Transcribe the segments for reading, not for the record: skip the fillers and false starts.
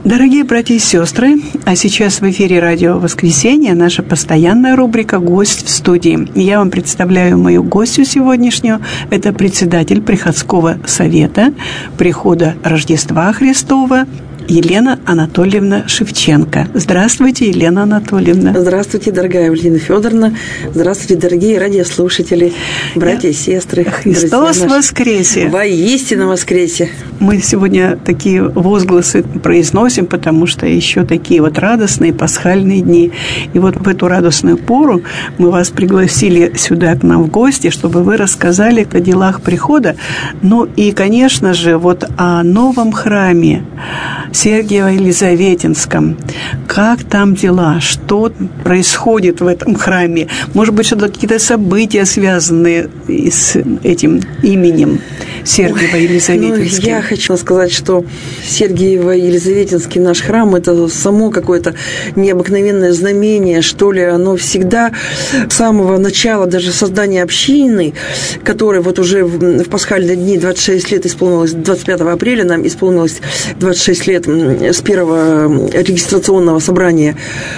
Дорогие братья и сестры, а сейчас в эфире радио «Воскресенье» наша постоянная рубрика «Гость в студии». Я вам представляю мою гостью сегодняшнюю. Это председатель Приходского совета прихода Рождества Христова Елена Анатольевна Шевченко. Здравствуйте, Елена Анатольевна. Здравствуйте, дорогая Валентина Федоровна. Здравствуйте, дорогие радиослушатели, братья и сестры. Христос воскресе! Воистину воскресе! Мы сегодня такие возгласы произносим, потому что еще такие вот радостные пасхальные дни. И вот в эту радостную пору мы вас пригласили сюда к нам в гости, чтобы вы рассказали о делах прихода. Ну и, конечно же, вот о новом храме Сергиево-Елизаветинском. Как там дела? Что происходит в этом храме? Может быть, что-то какие-то события, связанные с этим именем Сергиево-Елизаветинским? Я хочу сказать, что Сергиево-Елизаветинский наш храм – это само какое-то необыкновенное знамение, что ли. Оно всегда с самого начала, даже создания общины, которой вот уже в пасхальные дни 26 лет исполнилось, 25 апреля нам исполнилось 26 лет с первого регистрационного собрания.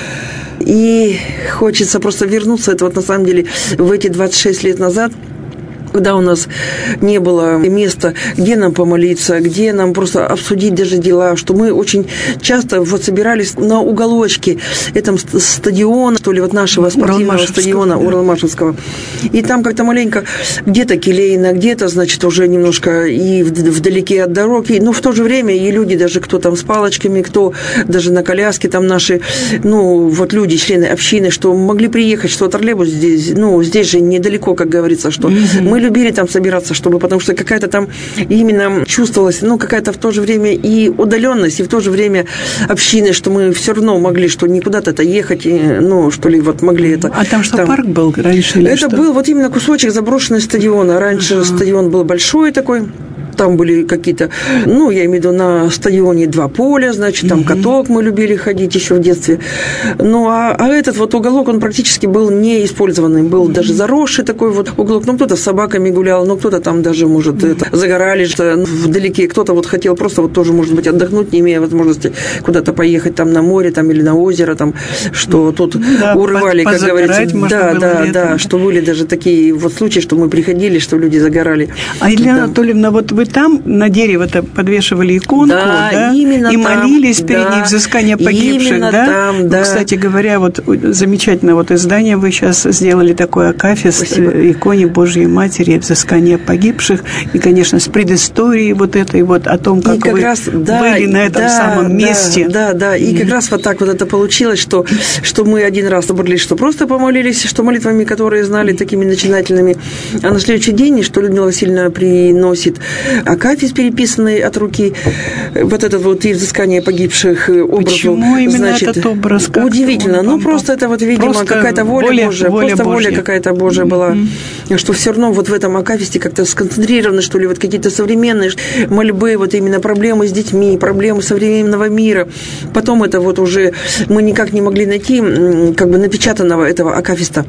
И хочется просто вернуться, это вот на самом деле в эти 26 лет назад, когда у нас не было места, где нам помолиться, где нам просто обсудить даже дела, что мы очень часто вот собирались на уголочке этом стадиона, что ли, вот нашего спортивного стадиона Уралмашевского. И там как-то маленько где-то келейно, где-то, значит, уже немножко и вдалеке от дороги, но в то же время и люди даже, кто там с палочками, кто даже на коляске там наши, ну, вот люди, члены общины, что могли приехать, что троллейбус здесь, ну, здесь же недалеко, как говорится, что мы любили там собираться, чтобы, потому что какая-то там именно чувствовалась, ну, какая-то в то же время и удаленность, и в то же время община, что мы все равно могли, что не куда-то ехать, и, ну, что ли, вот могли это. А там что, парк был раньше? Или это что? Был вот именно кусочек заброшенного стадиона. Раньше стадион был большой такой. Там были какие-то, ну, я имею в виду, на стадионе 2 поля, значит, там каток мы любили ходить еще в детстве. Ну, а этот вот уголок, он практически был не использованный. Был даже заросший такой вот уголок. Ну, кто-то с собаками гулял, ну, кто-то там даже, может, загорали вдалеке. Кто-то вот хотел просто вот тоже, может быть, отдохнуть, не имея возможности куда-то поехать там на море там, или на озеро, там, что тут урывали, как говорится. Да, что были даже такие вот случаи, что мы приходили, что люди загорали. А Елена Анатольевна, вот вы там на дерево-то подвешивали иконку, да? Именно и молились там, перед ней взыскания погибших, именно да? Там, да. Кстати говоря, вот замечательное вот издание вы сейчас сделали такое акафист иконе Божьей Матери, взыскания погибших, и, конечно, с предысторией вот этой вот о том, как вы были на этом самом месте. Да, и как раз вот так вот это получилось, что мы один раз собрались, что просто помолились, что молитвами, которые знали, такими начинательными, а на следующий день, что Людмила Васильевна приносит акафист, переписанный от руки, вот этот вот и взыскание погибших образов. Почему именно значит, этот образ? Удивительно. Ну, просто это вот, видимо, какая-то воля Божья. Просто воля какая-то Божья была. Что все равно вот в этом акафисте как-то сконцентрированы, что ли, вот какие-то современные мольбы, вот именно проблемы с детьми, проблемы современного мира. Потом это вот уже мы никак не могли найти как бы напечатанного этого акафиста.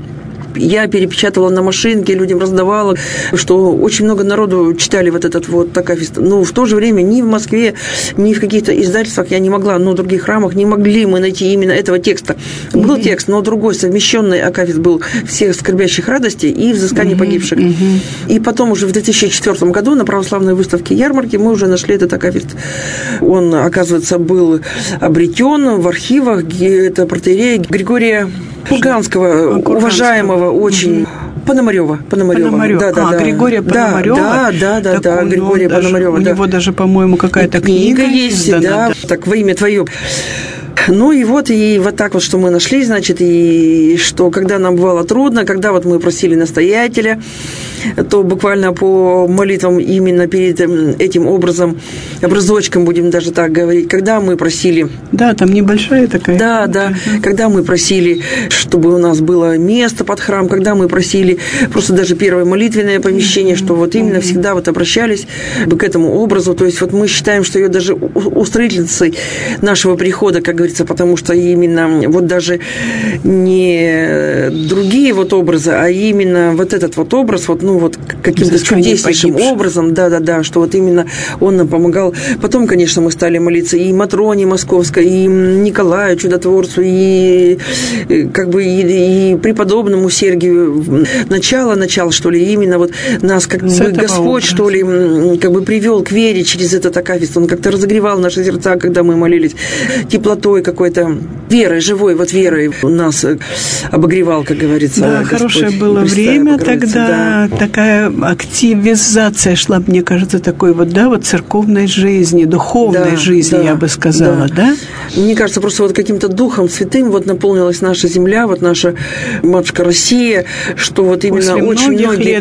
Я перепечатывала на машинке, людям раздавала, что очень много народу читали вот этот вот акафист. Но в то же время ни в Москве, ни в каких-то издательствах я не могла, но в других храмах не могли мы найти именно этого текста. Был текст, но другой совмещенный акафист был «Всех скорбящих радостей» и «Взыскание погибших». И потом уже в 2004 году на православной выставке ярмарки мы уже нашли этот акафист. Он, оказывается, был обретен в архивах. Это протоиерея Григория Курганского, уважаемого очень Пономарёва. Григория Пономарёва. Да, Григория Пономарёва. У него даже, по-моему, какая-то книга есть, да. Так, во имя Твое. Ну и вот так вот, что мы нашли, значит, и что когда нам бывало трудно, когда вот мы просили настоятеля, то буквально по молитвам именно перед этим образочком, будем даже так говорить, когда мы просили... Да, там небольшая такая. Да, когда мы просили, чтобы у нас было место под храм, когда мы просили просто даже первое молитвенное помещение, что вот именно всегда вот обращались к этому образу, то есть вот мы считаем, что ее даже устроительницей нашего прихода, как говорится, потому что именно вот даже не другие вот образы, а именно вот этот вот образ, вот, каким-то чудеснейшим образом, что вот именно он нам помогал. Потом, конечно, мы стали молиться и Матроне Московской, и Николаю Чудотворцу, и преподобному Сергию. Начало, что ли, именно вот нас Господь, что ли, привел к вере через этот акафист. Он как-то разогревал наши сердца, когда мы молились, теплотой какой-то, верой, живой верой нас обогревал, как говорится. Да, Господь, хорошее было время тогда, такая активизация шла, мне кажется, такой церковной жизни, духовной жизни, я бы сказала, да? Мне кажется, просто каким-то Духом Святым наполнилась наша земля, наша матушка Россия, что именно после очень многие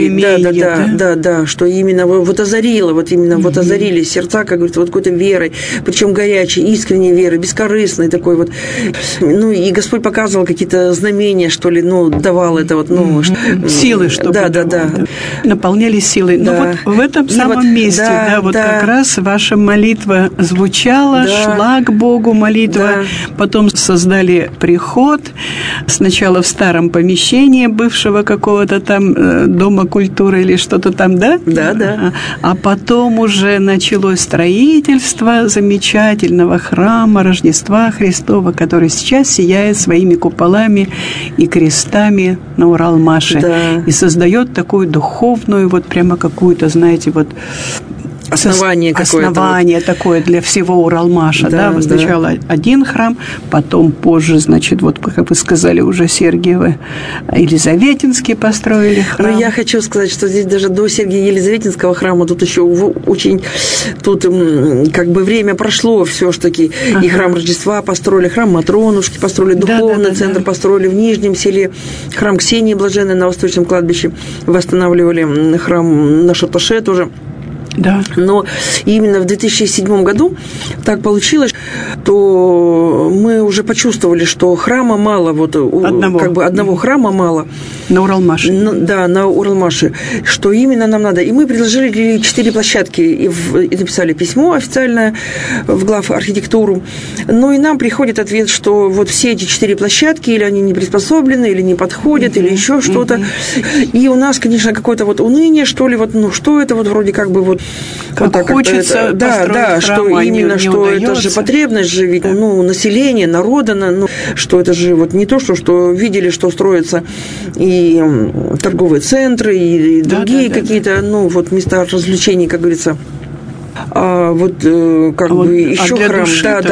пришли, что именно озарило, озарили сердца, как говорится, какой-то верой, причем горячей, искренней верой, бескорыстной такой и Господь показывал какие-то знамения, что ли, давал это силы, чтобы наполнялись силой. Но в этом самом месте, как раз ваша молитва звучала, шла к Богу молитва, потом создали приход, сначала в старом помещении бывшего какого-то там Дома культуры или что-то там, да? Да. А потом уже началось строительство замечательного храма Рождества Христова, который сейчас сияет своими куполами и крестами на Уралмаше. И создает такую духовную, прямо какую-то, знаете, основание такое для всего Уралмаша. Сначала один храм, потом позже, как вы сказали, уже Сергиевы Елизаветинские построили храм. Но я хочу сказать, что здесь даже до Сергия Елизаветинского храма тут еще очень... Тут время прошло все-таки. И храм Рождества построили, храм Матронушки построили, духовный центр построили в Нижнем селе, храм Ксении Блаженной на Восточном кладбище восстанавливали, храм на Шаташе тоже. Да. Но именно в 2007 году так получилось, что мы уже почувствовали, что храма мало, одного храма мало. На Уралмаше. На Уралмаше. Что именно нам надо. И мы предложили 4 площадки и написали письмо официальное в главархитектуру. Но и нам приходит ответ, что все эти 4 площадки или они не приспособлены, или не подходят, или еще что-то. И у нас, конечно, какое-то уныние, что ли, что это вроде как хочется построить храм, что именно, что удается. Это же потребность же, ведь, население, народа, что это же не то, что видели, что строятся и торговые центры, и другие какие-то, места развлечений, как говорится. Еще храм.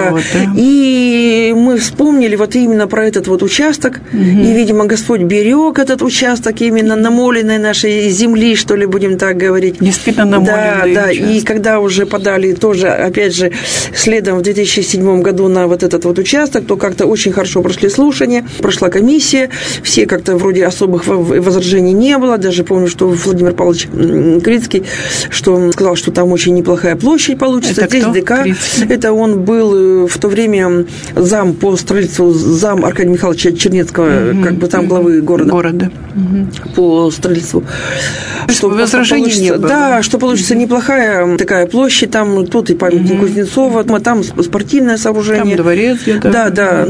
И мы вспомнили именно про этот участок. И, видимо, Господь берег этот участок именно намоленной нашей земли, что ли, будем так говорить. Действительно намоленный участок. И когда уже подали тоже, опять же, следом в 2007 году на этот участок, то как-то очень хорошо прошли слушания, прошла комиссия, все как-то вроде особых возражений не было. Даже помню, что Владимир Павлович Крицкий, что он сказал, что там очень неплохая площадь получится. Это здесь ДК. Крицкий? Это он был в то время зам по строительству, зам Аркадия Михайловича Чернецкого, там главы города. По строительству. Что возражений не было. Да, что получится неплохая такая площадь, там тут и памятник Кузнецова, там спортивное сооружение. Там дворец где-то. Да,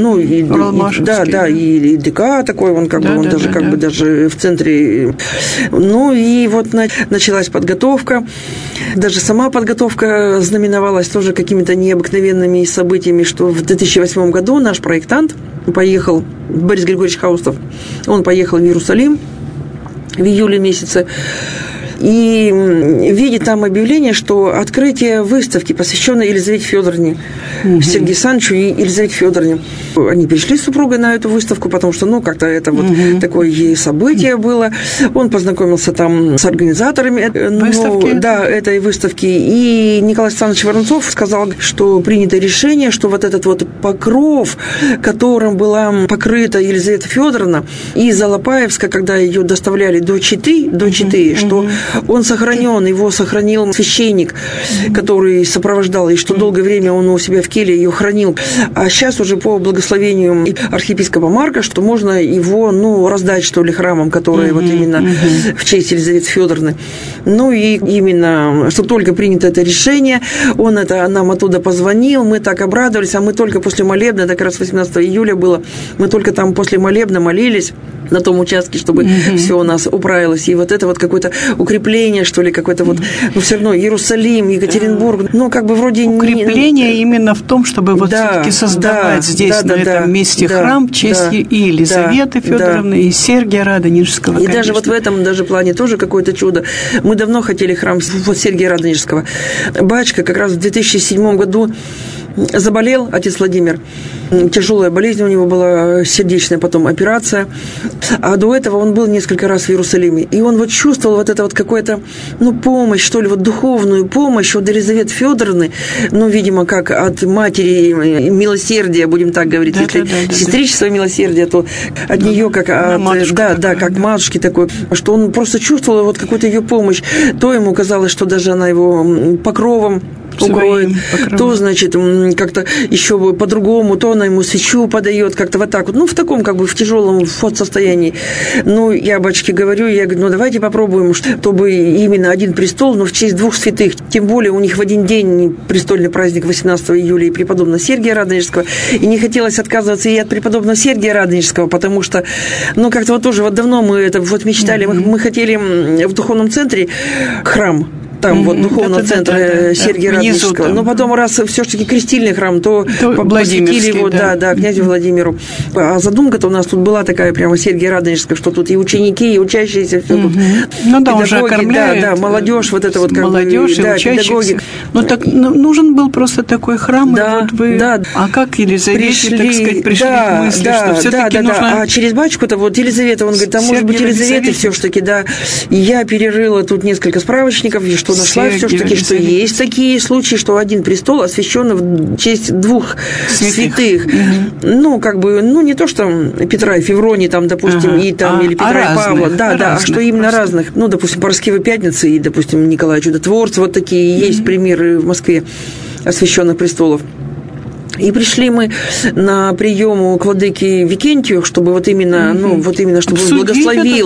и ДК такой, он он даже даже в центре. И началась подготовка. Даже сама подготовка знаменовалась тоже какими-то необыкновенными событиями, что в 2008 году наш проектант поехал, Борис Григорьевич Хаустов, он поехал в Иерусалим в июле месяце, и видит там объявление, что открытие выставки, посвященной Елизавете Федоровне, Сергею Санычу и Елизавете Федоровне. Они пришли с супругой на эту выставку, потому что, как-то это такое событие было. Он познакомился там с организаторами этой выставки. И Николай Александрович Воронцов сказал, что принято решение, что этот покров, которым была покрыта Елизавета Федоровна, из Алапаевска, когда ее доставляли до Читы, что он сохранен, его сохранил священник, который сопровождал, и что долгое время он у себя в келье ее хранил. А сейчас уже по благословению архиепископа Марка, что можно его, раздать, что ли, храмам, которые именно в честь Елизаветы Федоровны. И именно, что только принято это решение, он нам оттуда позвонил, мы так обрадовались, а мы только после молебна, это как раз 18 июля было, мы только там после молебна молились. на том участке, чтобы все у нас управилось. И вот это вот какое-то укрепление, что ли, какое-то вот, ну, все равно Иерусалим, Екатеринбург, ну, как бы вроде... Укрепление именно в том, чтобы вот все-таки создавать здесь, на этом месте храм в честь и Елизаветы Федоровны, и Сергия Радонежского, и даже вот в этом даже плане тоже какое-то чудо. Мы давно хотели храм вот Сергия Радонежского. Батюшка как раз в 2007 году заболел, отец Владимир. Тяжелая болезнь у него была, сердечная потом операция. А до этого он был несколько раз в Иерусалиме. И он вот чувствовал вот это вот какую-то, ну, помощь, что ли, вот духовную помощь от Елизаветы Федоровны, ну, видимо, как от матери милосердия, будем так говорить. Если сестричество милосердия, то от нее как от, как матушки такой, что он просто чувствовал вот какую-то ее помощь. То ему казалось, что даже она его покровом укроет, то, значит, как-то еще по-другому, то она ему свечу подает, как-то вот так вот, ну, в таком, как бы, в тяжелом состоянии. Ну, я батюшке говорю, ну, давайте попробуем, чтобы именно один престол, но в честь двух святых, тем более у них в один день престольный праздник 18 июля и преподобного Сергия Радонежского, и не хотелось отказываться и от преподобного Сергия Радонежского, потому что, ну, как-то вот тоже вот давно мы это вот мечтали, мы хотели в духовном центре храм, там вот духовного центра Сергия Радонежского. Но потом, раз все-таки крестильный храм, то посвятили его, князю Владимиру. А задумка-то у нас тут была такая прямо Сергия Радонежского, что тут и ученики, и учащиеся, все тут. Ну да, уже окормляют. Молодежь, вот это вот как молодежь бы, педагоги. Ну так нужен был просто такой храм, и вот вы... А как Елизавете, так сказать, пришли к мысли, что все-таки нужно... А через батюшку-то вот Елизавета, он говорит, а может быть Елизавета все-таки, да. И я перерыла тут несколько справочников, что нашла все-таки, что есть такие случаи, что один престол освящен в честь двух святых. Ну, как бы, ну, не то, что Петра и Февронии, там, допустим, и там, или Петра и Павла, а что именно разных. Ну, допустим, Параскевы Пятницы и, допустим, Николая Чудотворца, вот такие есть примеры в Москве освященных престолов. И пришли мы на прием к владыке Викентию, чтобы вот именно, чтобы он благословил.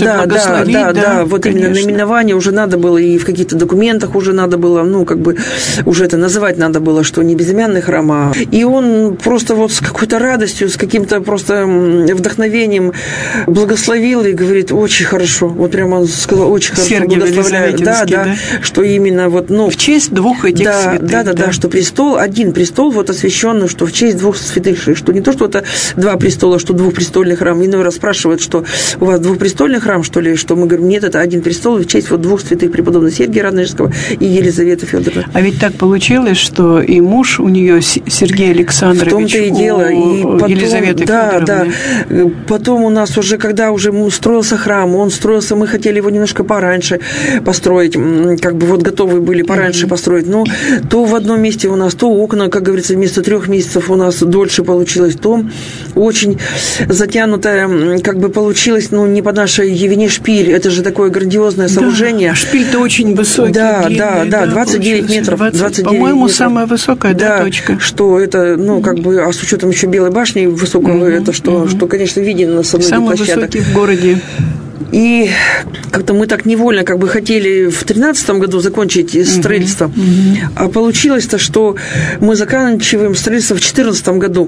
Вот именно наименование уже надо было, и в каких-то документах уже надо было, уже это называть надо было, что не безымянный храм, И он просто вот с какой-то радостью, с каким-то просто вдохновением благословил и говорит, очень хорошо. Вот прямо он сказал, очень хорошо Сергий благословляю. Да, что именно вот, в честь двух этих святых. Что один престол вот освящен, что в честь двух святых, что не то, что это два престола, что двухпрестольный храм. Иной раз спрашивают, что у вас двухпрестольный храм, что ли, что мы говорим, нет, это один престол в честь вот двух святых, преподобного Сергия Радонежского и Елизаветы Федоровны. А ведь так получилось, что и муж у нее, Сергей Александрович, в том-то и дело. И потом, Елизаветы Федоровны. Потом у нас уже, когда уже строился храм, мы хотели его немножко пораньше построить, как бы вот готовы были пораньше построить, но то в одном месте у нас, то окна, как говорится, вместо 3 месяцев у нас дольше получилось, то очень затянутая, как бы получилось, не по нашей Евине шпиль, это же такое грандиозное сооружение. Да, шпиль-то очень высокий, длинный, 29 метров. 29 по-моему, метров. самая высокая точка. Что это, а с учетом еще Белой башни высокого, это что, конечно, видно с одной самый площадок. Самый высокий в городе. И как-то мы так невольно хотели в 2013 году закончить строительство, а получилось-то, что мы заканчиваем строительство в 2014 году.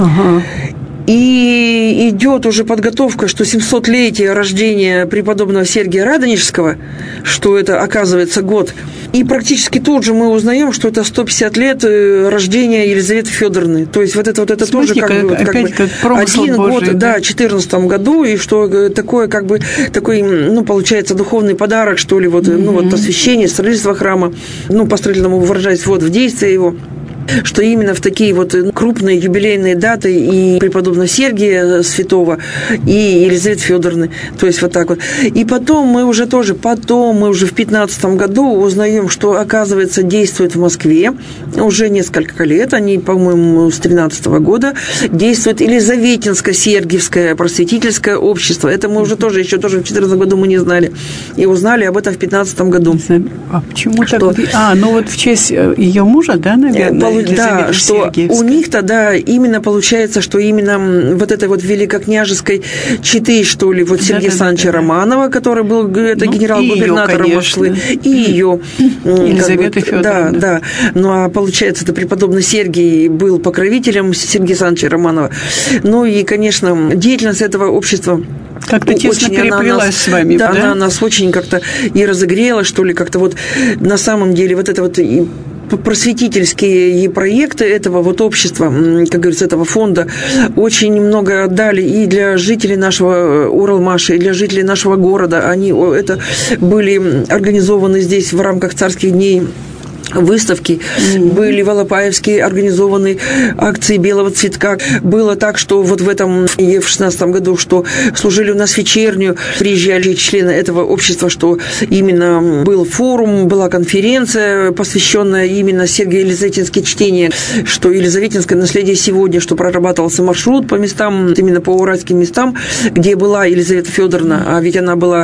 И идет уже подготовка, что 700-летие рождения преподобного Сергия Радонежского, что это, оказывается, год. И практически тут же мы узнаем, что это 150 лет рождения Елизаветы Федоровны. То есть вот это тоже как бы один Божий, год, в 2014 году, и что такой, получается, духовный подарок, что ли, освящение, строительство храма, по строительному выражаясь, в действие его. Что именно в такие вот крупные юбилейные даты и преподобного Сергия Святого, и Елизаветы Федоровны. То есть вот так вот. И потом мы уже в 2015 году узнаем, что, оказывается, действует в Москве уже несколько лет, они, по-моему, с 2013 года, действует Елизаветинско-Сергиевское просветительское общество. Это мы уже тоже в 2014 году мы не знали. И узнали об этом в 2015 году. А почему так? В честь ее мужа, да, наверное? Да, что у них-то, именно получается, что именно вот этой вот великокняжеской четы, что ли, Сергея Александровича Романова, который был генерал-губернатором Москвы, и ее Елизаветы Федоровны. Да. Ну, а получается, это преподобный Сергий был покровителем Сергея Александровича Романова. Ну, и, конечно, деятельность этого общества Как-то тесно переплелась с вами, да? Она нас очень как-то и разогрела, что ли, как-то вот на самом деле вот это вот просветительские проекты этого вот общества, как говорится, этого фонда очень много дали и для жителей нашего Уралмаша, и для жителей нашего города. Они это были организованы здесь в рамках царских дней выставки, были в Алапаевске организованы акции белого цветка. Было так, что вот в этом, в 2016 году, что служили у нас вечернюю, приезжали члены этого общества, что именно был форум, была конференция, посвященная именно Сергиево-Елизаветинское чтение, что Елизаветинское наследие сегодня, что прорабатывался маршрут по местам, именно по уральским местам, где была Елизавета Федоровна, а ведь она была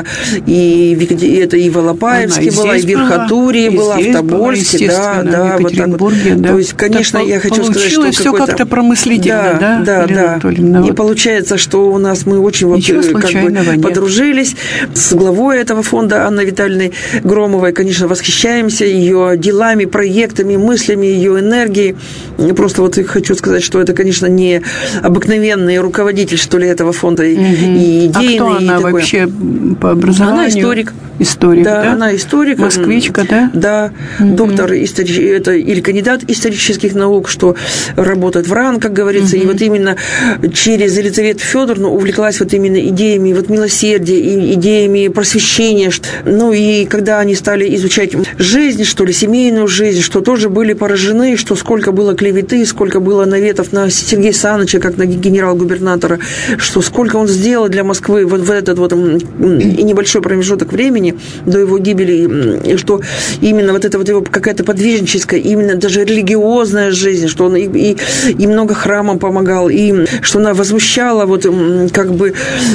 и в Алапаевске была, и в Верхотурье была, в Тобольске. Да, в Петербурге, вот да. То есть, конечно, я хочу сказать, что все как-то промыслительно, да. И получается, что у нас мы очень вот как бы подружились с главой этого фонда Анной Витальевной Громовой, конечно, восхищаемся ее делами, проектами, мыслями, ее энергией. Просто вот хочу сказать, что это, конечно, не обыкновенный руководитель, что ли, этого фонда и идейный. А кто она вообще по образованию? Она историк. Да, она историк. Москвичка, да? Да, доктор это или кандидат исторических наук, что работает в РАН, как говорится, и вот именно через Елизавету Федоровну увлеклась вот именно идеями вот милосердия, и идеями просвещения. Ну и когда они стали изучать жизнь, что ли, семейную жизнь, что тоже были поражены, что сколько было клеветы, сколько было наветов на Сергея Саныча, как на генерал-губернатора, что сколько он сделал для Москвы вот в этот вот и небольшой промежуток времени до его гибели, что именно вот это вот его какая-то подвижническая, именно даже религиозная жизнь, что он и много храмам помогал, и что она возмущала вот как бы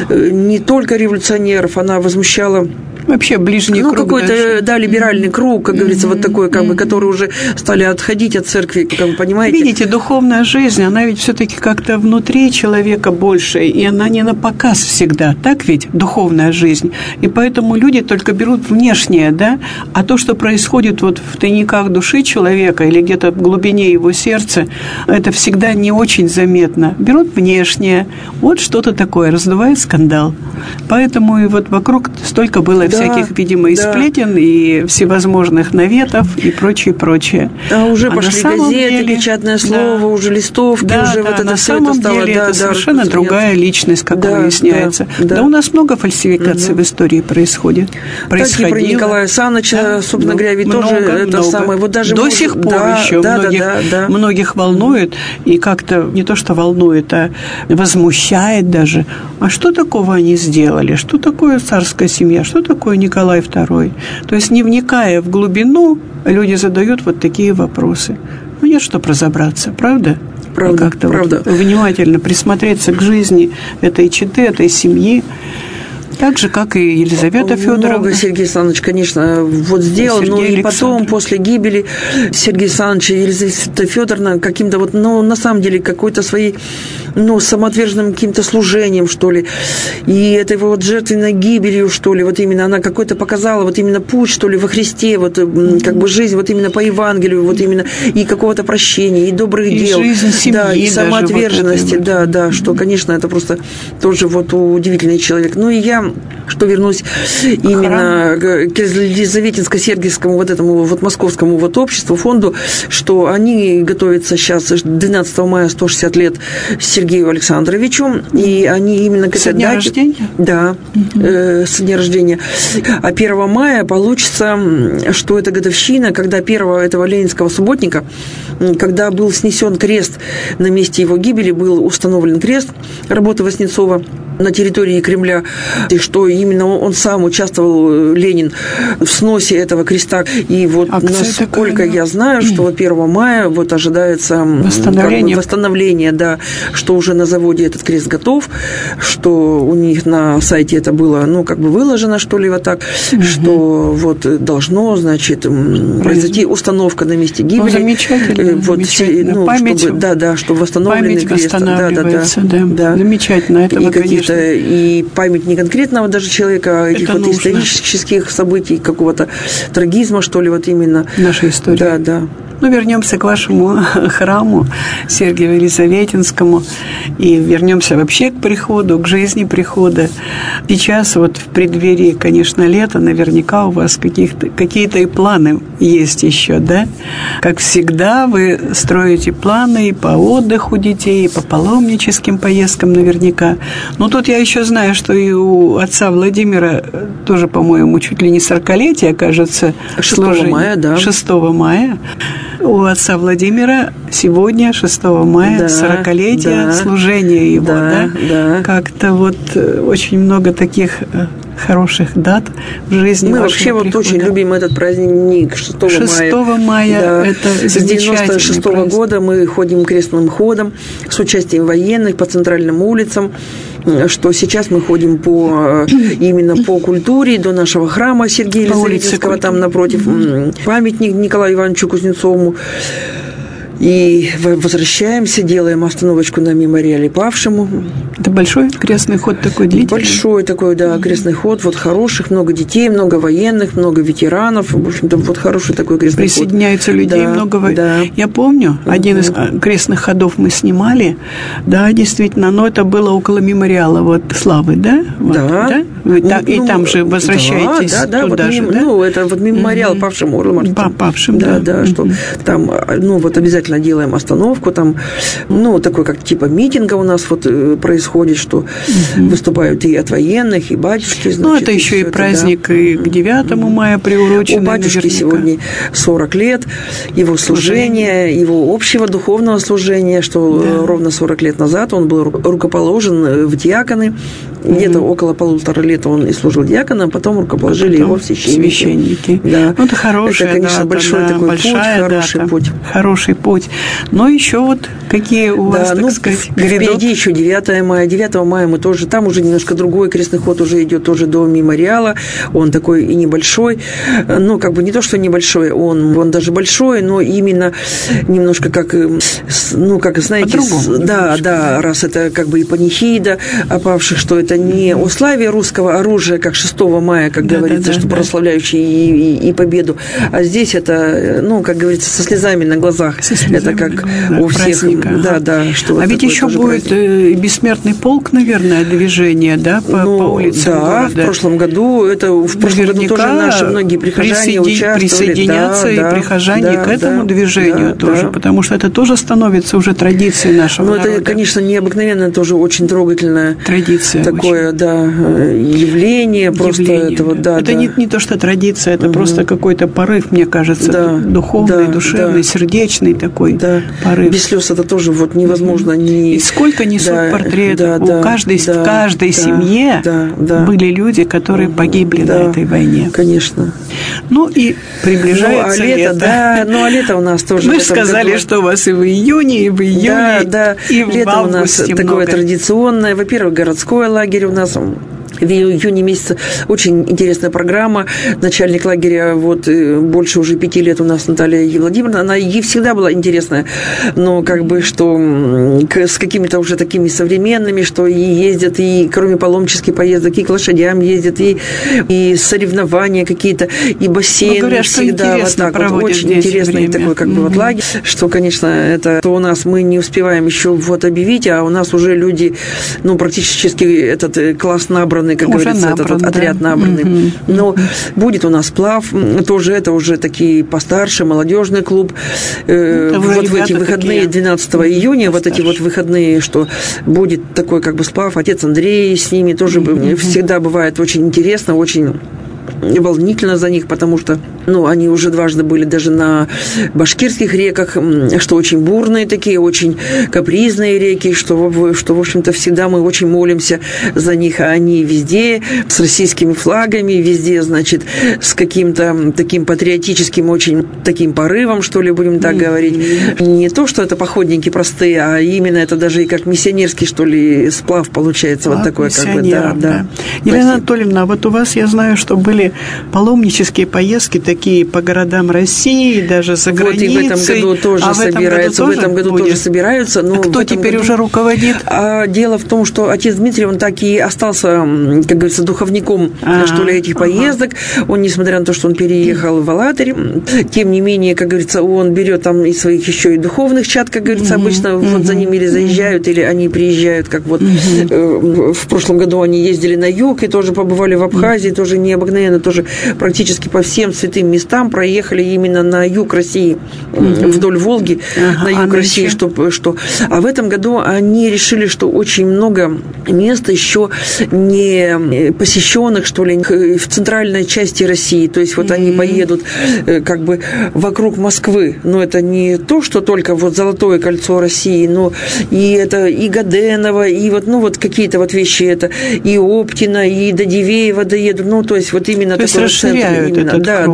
не только революционеров, она возмущала вообще ближний круг. Какой-то, да, либеральный круг, как говорится, вот такой, как бы, который уже стали отходить от церкви, как вы понимаете. Видите, духовная жизнь, она ведь все-таки как-то внутри человека больше, и она не на показ всегда, так ведь, духовная жизнь. И поэтому люди только берут внешнее, да, а то, что происходит вот в тайниках души человека или где-то в глубине его сердца, это всегда не очень заметно. Берут внешнее, вот что-то такое, раздувает скандал. Поэтому и вот вокруг столько было всяких, видимо, и сплетен, и всевозможных наветов, и прочее. А уже пошли газеты, печатное слово, уже листовки, уже вот это все это стало. Это совершенно другая личность, как выясняется. Да, у нас много фальсификаций в истории происходит. Так и про Николая Саныча, собственно говоря, ведь тоже это самое. Вот даже до сих пор еще многих волнует, и как-то не то, что волнует, а возмущает даже. А что такого они сделали? Что такое царская семья? Что такое Николай II? То есть, не вникая в глубину, люди задают вот такие вопросы. Ну, нет, чтобы разобраться, правда? Как-то правда. Вот внимательно присмотреться к жизни этой четы, этой семьи. Так же, как и Елизавета Федоровна. Много Сергей Александрович, конечно, вот сделал, но и потом, после гибели Сергея Александровича, Елизавета Федоровна каким-то вот, на самом деле, какой-то своей, самоотверженным каким-то служением, что ли, и этой вот жертвенной гибелью, что ли, вот именно она какой-то показала вот именно путь, что ли, во Христе, вот как бы жизнь вот именно по Евангелию, вот именно и какого-то прощения, и добрых дел. Жизнь семьи, да, и самоотверженности, вот да, что, конечно, это просто тоже вот удивительный человек. Ну, и я что вернусь именно к Елизаветинско-Сергиевскому вот этому вот московскому вот обществу, фонду, что они готовятся сейчас 12 мая 160 лет Сергею Александровичу, и они именно к этой дате... рождения? Да, с дня рождения. А 1 мая получится, что это годовщина, когда первого этого ленинского субботника, когда был снесен крест на месте его гибели, был установлен крест работы Васнецова на территории Кремля, и что именно он сам участвовал, Ленин, в сносе этого креста. И вот насколько я знаю, что вот 1 мая вот ожидается восстановление, да, что уже на заводе этот крест готов, что у них на сайте это было, выложено, что ли, вот так, что вот должно, значит, произойти установка на месте гибели. Замечательно. Вот, память, чтобы восстановленный крест. Да. Замечательно. Это, конечно. И память не конкретного даже человека, а этих вот исторических событий, какого-то трагизма, что ли, вот именно. Наша история. Да. Ну, вернемся к вашему храму Сергиево-Елизаветинскому и вернемся вообще к приходу, к жизни прихода. Сейчас вот в преддверии, конечно, лета, наверняка у вас какие-то и планы есть еще, да? Как всегда, вы строите планы и по отдыху детей, и по паломническим поездкам наверняка. Но тут я еще знаю, что и у отца Владимира тоже, по-моему, чуть ли не 40-летие, кажется, 6 мая, да. 6 мая. У отца Владимира сегодня, 6 мая, 40-летие служения его, да? Как-то вот очень много таких хороших дат в жизни. Мы вообще вот очень любим этот праздник 6 мая. 6 мая да. Это с 96 года мы ходим крестным ходом с участием военных по центральным улицам, что сейчас мы ходим именно по культуре до нашего храма Сергия Елизаветинского, там напротив памятник Николаю Ивановичу Кузнецову. И возвращаемся, делаем остановочку на мемориале павшему. Это большой крестный ход такой длительный? Большой такой, да, крестный ход. Вот хороших, много детей, много военных, много ветеранов. В общем-то, вот хороший такой крестный ход. Присоединяются людей, да, много. Да. Я помню, один из крестных ходов мы снимали. Да, действительно, но это было около мемориала вот Славы, да? Вот, да. И там же возвращаетесь туда вот же, да? Ну, это вот мемориал павшим Орлом. Павшим, да. Да, что там, вот обязательно делаем остановку, там, такой, как типа митинга у нас вот происходит, что выступают и от военных, и батюшки, значит. Это еще и праздник, да. И к 9 мая приурочен. У батюшки сегодня 40 лет, его служения, его общего духовного служения, что ровно 40 лет назад он был рукоположен в диаконы, где-то около 1,5 лета он и служил диаконом, потом рукоположили его в священники. Да. Это хорошая это, конечно, дата, большой такой путь, хороший путь. Хороший путь. Но еще вот какие у вас, так сказать, грядут? Впереди еще 9 мая. 9 мая мы тоже, там уже немножко другой крестный ход уже идет тоже до мемориала. Он такой и небольшой. Не то, что небольшой, он даже большой, но именно немножко знаете, по-другому. Да, раз это как бы и панихида опавших, что это не о славе русского оружия, как 6 мая, как говорится, что прославляющий и победу, а здесь это, как говорится, со слезами на глазах. Это как у всех. Да. Что а ведь еще будет бессмертный полк, наверное, движение, да, по улицам города. В прошлом году, в прошлом году тоже наши многие прихожане участвовали. Присоединятся и прихожане к этому движению тоже, потому что это тоже становится уже традицией нашего народа. Это, конечно, необыкновенно, тоже очень трогательная традиция. Такое, явление, просто этого, Это не то, что традиция, это просто какой-то порыв, мне кажется, духовный, душевный, сердечный такой порыв. Без слез это тоже невозможно. И сколько несут портретов. В каждой семье были люди, которые погибли на этой войне. Конечно. И приближается лето. А лето у нас тоже. Мы же сказали, что у вас и в июне, и в июле, и в лето у нас такое традиционное. Во-первых, городской лагерь у нас. В июне месяце очень интересная программа. Начальник лагеря больше уже 5 лет у нас Наталья Владимировна. Она ей всегда была интересная, но что с какими-то уже такими современными, что и ездят, и кроме паломнических поездок, и к лошадям ездят, и соревнования какие-то, и бассейн. Говорят, всегда очень интересный такой лагерь, что, конечно, это у нас мы не успеваем еще объявить, а у нас уже люди, практически этот класс набранный, как уже говорится, этот отряд набранный. Но будет у нас сплав, тоже это уже такие постарше, молодежный клуб. В эти выходные 12 июня, эти выходные, что будет такой сплав, отец Андрей с ними тоже всегда бывает очень интересно, очень волнительно за них, потому что они уже дважды были даже на башкирских реках, что очень бурные такие, очень капризные реки, что в общем-то, всегда мы очень молимся за них, а они везде с российскими флагами, везде, значит, с каким-то таким патриотическим очень таким порывом, что ли, будем так говорить. Не то, что это походники простые, а именно это даже и как миссионерский, что ли, сплав получается, такой, да. Елена Анатольевна, у вас, я знаю, что были паломнические поездки такие такие по городам России, даже за границей. Вот и в этом году тоже собираются. В этом году тоже собираются. Но кто теперь уже руководит? Дело в том, что отец Дмитрий, он так и остался, как говорится, духовником, что ли, этих поездок. Он, несмотря на то, что он переехал в Алатырь, тем не менее, как говорится, он берет там из своих еще и духовных чад, как говорится, обычно вот за ними или заезжают, или они приезжают, как вот в прошлом году они ездили на юг и тоже побывали в Абхазии, тоже необыкновенно, тоже практически по всем святым местам проехали именно на юг России, вдоль Волги, на юг России, А в этом году они решили, что очень много мест еще не посещенных, что ли, в центральной части России. То есть вот они поедут как бы вокруг Москвы. Но это не то, что только вот Золотое кольцо России, но и это и Годеново, и вот, ну, вот какие-то вот вещи, это и Оптина, и до Дивеева доедут. Ну, то есть вот именно то такой центр. Именно.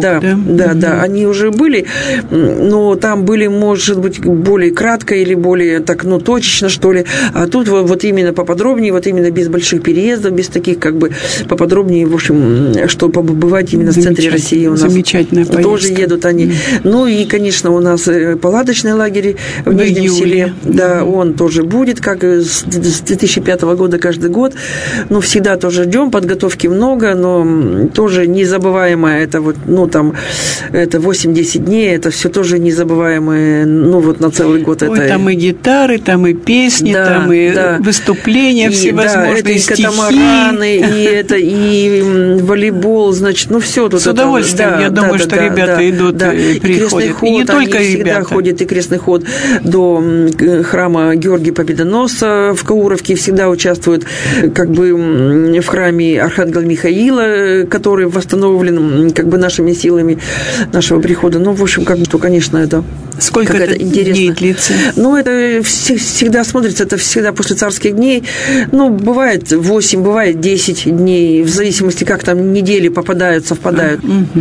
Да. Они уже были, но там были, может быть, более кратко или более так, ну, точечно, что ли. А тут вот именно поподробнее, вот именно без больших переездов, без таких как бы поподробнее, в общем, что побывать именно в центре России у нас. Замечательная поездка. Тоже едут они. Ну и, конечно, у нас палаточный лагерь в Нижнем Селе. Да, он тоже будет, как с 2005 года каждый год. Ну, всегда тоже ждем, подготовки много, но тоже незабываемое, это вот, ну, там, это 8-10 дней, это все тоже незабываемое, ну, вот на целый год. Ой, это... там и гитары, там и песни, да, там и выступления всевозможные, да, это и катамараны, и это и волейбол, значит, ну, все тут. С удовольствием, это, я думаю, что ребята идут и приходят. Ход, и не только они всегда ходят, и крестный ход до храма Георгия Победоносца в Кауровке, всегда участвуют как бы в храме Архангела Михаила, который восстановлен как бы нашими силами нашего прихода. Ну, в общем, как бы, то, конечно, это сколько это дней длится? Ну, это всегда смотрится, это всегда после царских дней. Ну, бывает 8, бывает 10 дней, в зависимости, как там недели попадают, совпадают.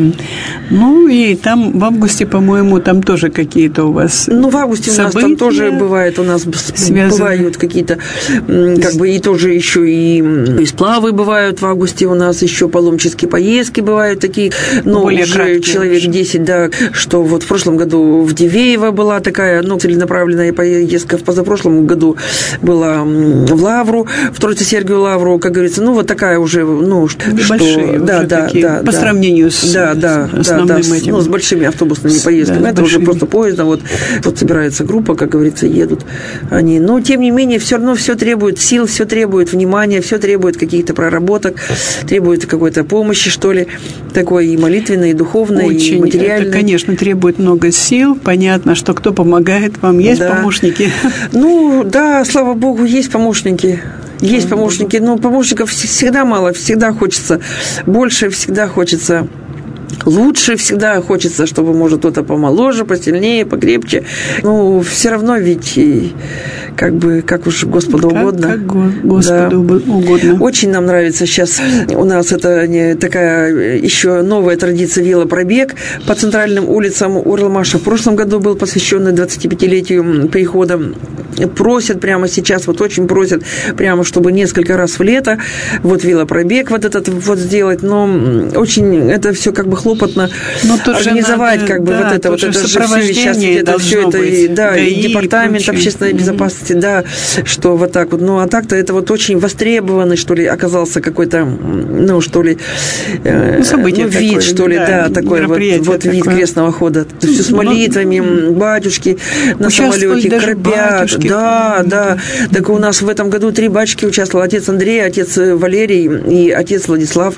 Ну, и там в августе, по-моему, там тоже какие-то у вас Ну, в августе у нас там тоже бывает, у нас бывают какие-то, как бы, и тоже еще и сплавы бывают в августе, у нас еще паломнические поездки бывают такие, ну, более уже краткие, человек 10, да, что вот в прошлом году в Дивеево была такая, ну, целенаправленная поездка, в позапрошлом году была в Лавру, в Троице-Сергию Лавру, как говорится, ну, вот такая уже, ну, небольшие, что, да, по сравнению с основным этим. Ну, с большими автобусными поездками, это уже просто поездом, вот собирается группа, как говорится, едут они, но, тем не менее, все равно все требует сил, все требует внимания, все требует каких-то проработок, требует какой-то помощи, что ли, такой и молитвенной, и духовной, очень, и материальной. Это, конечно, требует много сил. Понятно, что кто помогает вам. Есть помощники? Ну, да, слава Богу, есть помощники. Есть помощники, но помощников всегда мало, всегда хочется больше, всегда хочется лучше, всегда хочется, чтобы, может, кто-то помоложе, посильнее, покрепче. Ну, все равно ведь, как бы, как уж Господу угодно. Как Господу угодно. Очень нам нравится сейчас. У нас это такая еще новая традиция велопробег по центральным улицам Уралмаша. В прошлом году был посвященный 25-летию прихода. Просят прямо сейчас, вот очень просят, прямо, чтобы несколько раз в лето вот велопробег вот этот вот сделать. Но очень это все как бы хлопотно организовать, надо, как бы вот это же все сейчас, это все это, и департамент общественной безопасности, да, что вот так вот. Ну, а так-то это вот очень востребованный, что ли, оказался какой-то, ну, что ли, событие вид, такое, что ли, такой вот вид крестного хода. Все с молитвами, батюшки на самолете кропят. Да. Так у нас в этом году 3 батюшки участвовали. Отец Андрей, отец Валерий и отец Владислав.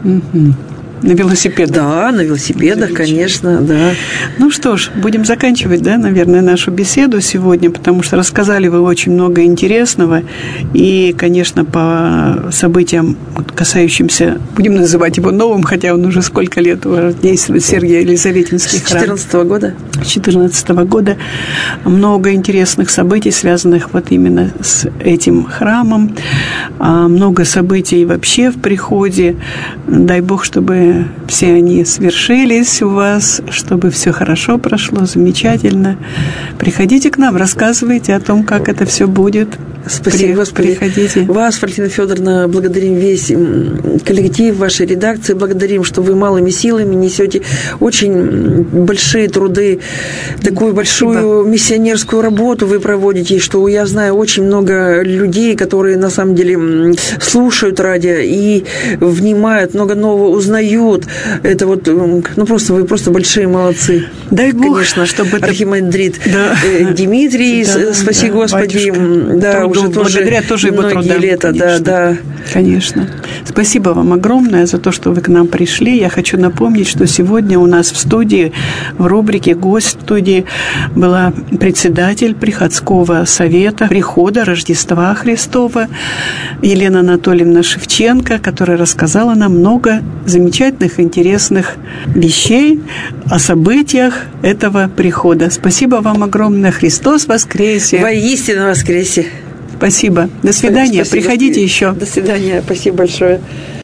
На велосипедах? Да, на велосипедах, конечно, да. Ну что ж, будем заканчивать, да, наверное, нашу беседу сегодня, потому что рассказали вы очень много интересного. И, конечно, по событиям, касающимся, будем называть его новым, хотя он уже сколько лет действует, Сергий Елизаветинский храм. С 2014 года. С 2014 года. Много интересных событий, связанных вот именно с этим храмом. Много событий вообще в приходе. Дай Бог, чтобы чтобы все они свершились у вас, чтобы все хорошо прошло, замечательно. Приходите к нам, рассказывайте о том, как это все будет. Спасибо, Господи. Приходите. Вас, Валентина Федоровна, благодарим весь коллектив вашей редакции, благодарим, что вы малыми силами несете очень большие труды, такую большую миссионерскую работу вы проводите, что я знаю очень много людей, которые на самом деле слушают радио и внимают, много нового узнают. Это вот, просто вы просто большие молодцы. Дай Бог, конечно, чтобы архимандрит Дмитрий, спаси Господи, батюшка. уже благодаря тоже его трудам. Многие лета, да. Конечно. Спасибо вам огромное за то, что вы к нам пришли. Я хочу напомнить, что сегодня у нас в студии, в рубрике «Гость» в студии была председатель Приходского совета Прихода Рождества Христова Елена Анатольевна Шевченко, которая рассказала нам много замечательных, интересных вещей о событиях этого прихода. Спасибо вам огромное. Христос воскресе! Воистину воскресе! Спасибо. До свидания. Спасибо. Приходите еще. До свидания. Спасибо большое.